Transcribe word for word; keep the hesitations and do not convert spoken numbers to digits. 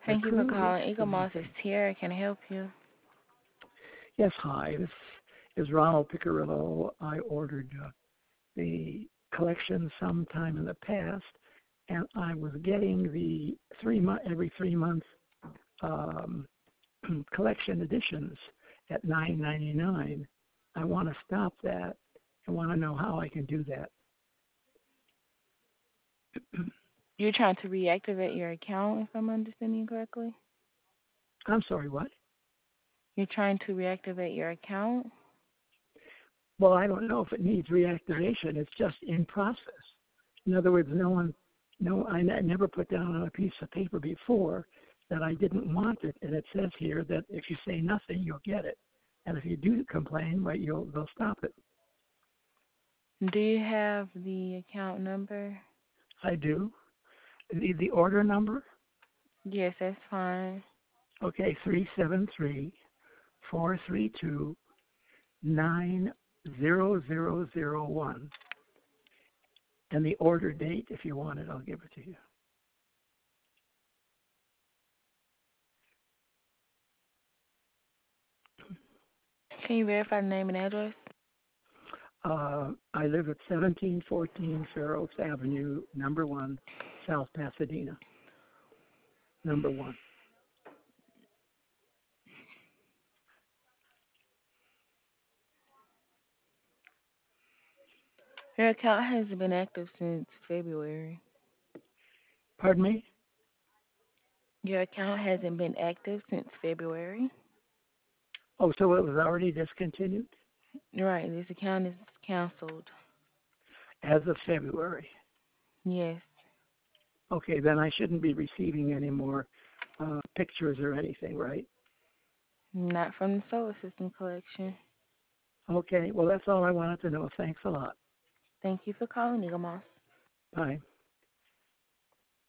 Thank you for Recruit. calling Eagle Moss. It's Tierra. Can I help you? Yes, hi. This is Ronald Picarillo. I ordered uh, the collection sometime in the past, and I was getting the three month every three month um, collection editions at nine ninety nine. I want to stop that. I want to know how I can do that. You're trying to reactivate your account, if I'm understanding you correctly? I'm sorry, what? You're trying to reactivate your account? Well, I don't know if it needs reactivation. It's just in process. In other words, no one, no, I n- never put down on a piece of paper before that I didn't want it, and it says here that if you say nothing, you'll get it, and if you do complain, right, you'll they'll stop it. Do you have the account number? I do. The the order number, Yes, that's fine. okay, three seven three four three two nine zero zero zero one, and the order date, if you want it, I'll give it to you. Can you verify the name and address? Uh, I live at seventeen fourteen Fair Oaks Avenue, number one, South Pasadena, number one. Your account has been active since February. Pardon me? Your account hasn't been active since February. Oh, so it was already discontinued Right, this account is canceled. as of February. Yes, Okay, then I shouldn't be receiving any more uh, pictures or anything, right? not from the solar system collection. Okay, well, that's all I wanted to know. Thanks a lot. Thank you for calling, Eagle Moss. Bye.